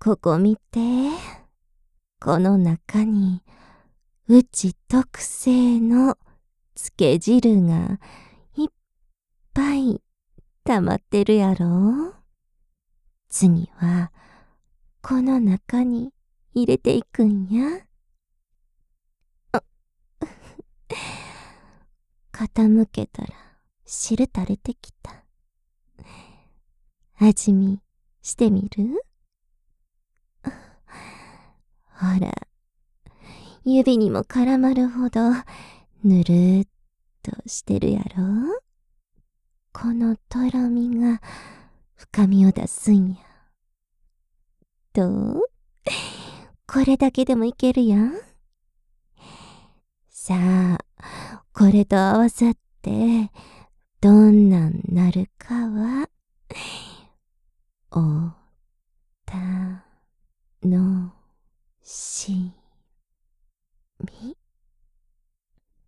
ここ見て。この中に、うち特製のつけ汁がいっぱい溜まってるやろ。次は、この中に入れていくんや。傾けたら汁垂れてきた。味見してみる？ほら、指にも絡まるほどぬるっとしてるやろ。このとろみが深みを出すんや。どう？これだけでもいけるやん。さあ、これと合わさってどんなんなるかはおたのしみ。